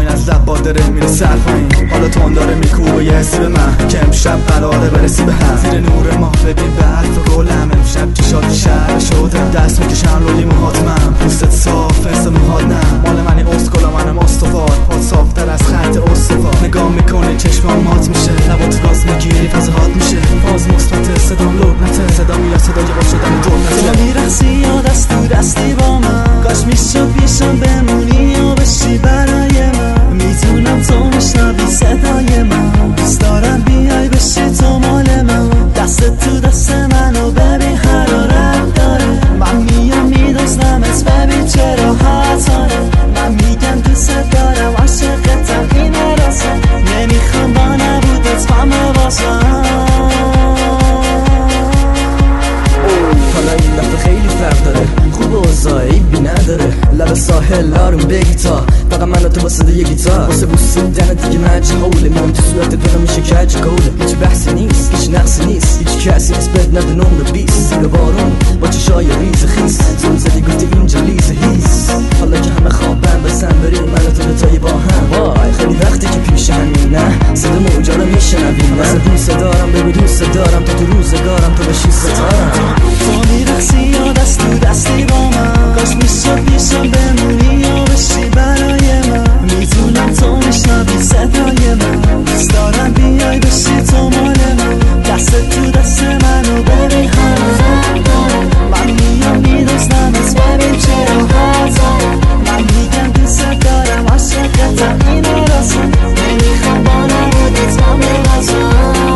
پایین از لب باد داره میره سر پایین، حالا تون داره میکوبه یه حسی به من که امشب قراره برسی به هم. زیر نور ماه ببین برف و گلم، امشب چشات شهر شدم، دست میکشم روی موهات من، پوستت صاف مثل موهات نه، مال منی اسکلا منم استوار، پات صافتر از خط استوار، نگاه میکنه چشمام مات میشه، لبات راست میگیری فضاحات میشه، باز مثبت صدام لبنته، صدام یا صدای با شدن دولنته. تو میرسی یا دست تو دستی با من، کاش میشد پیشم بمونی یا بشی برای من، میتونم تو میشنوی صدای من، دوست دارم بیای بشی تو مال من، دست تو دست منو ببین حرارت داره، من میام میدوزمت ببین چه راحتانه، من میگم دوست دارم عاشقتم اینه راستم، نمیخوام با نبودت همه واسم. حالا این دفعه خیلی فرق داره، خوب اوضاع عیبی نداره، لب ساحل آروم بگی تا فقط من و تو واسه یه گیتار، واسه بوسیدن دیگه مجی حوله، من تو صورت دلم میشه کج کوله، هیچ بحثی نیست هیچ نقصی نیست، هیچ کسی نیست بد نده نمره 20، زیر بارون با چشای ریز خیس، زون زدی گفتی اینجا لیز هیس، حالا که همه خوابن بسن بریم من و تو دوتایی با هم، وای خیلی وقتی که پیش همین نه صدا موجا رو میشنویم، واسه دوست دارم بگو دوست دارم، تو روزگارم تو بشی ستارم. تو میرقصی یا دست تو دستی با من، کاش میشد پیشم بمونی یا بشی برای من، میتونم تو میشنوی صدای من، دوست دارم بیای بشی تو مال من، دست تو دست منو ببین حرارت داره، من میام میدوزمت ببین چه راحتانه، من میگم دوست دارم عاشقتم اینه راستم، نمیخوام با نبودت همه واسم.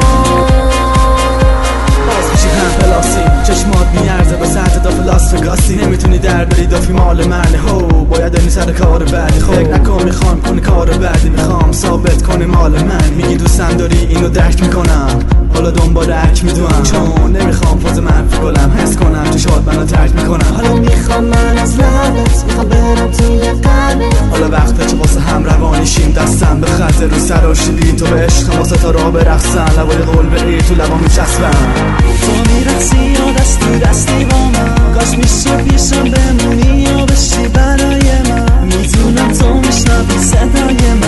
باز میشی هم پلاسی چشمات میارزه به سطح داف لاس وگاسی، نمیتونی در بری دافی مال منه، هو باید اینی سر کار بعدی، فکر نکن میخوام کنی کار بعدی، میخوام ثابت کنی مال من، میگی دوستم داری اینو درک میکنم، حالا دنبال عک میدونم، چون نمیخوام فاز منفی گلم حس کنم تو شاد منو ترک میکنم، حالا میخوام من از لبت میخوام برم توی قلبت، حالا وقته چه واسه هم روانی شیم، دستم به خط رو سراشیدی، تو به عشق واسه تا را برقصن، لبای قول به تو لبا میچسبم. تو میرقصی یا دست تو دستی با من، کاش میشد پیشم بمونی یا بشی برای من، میتونم تو میشنوی صدای من،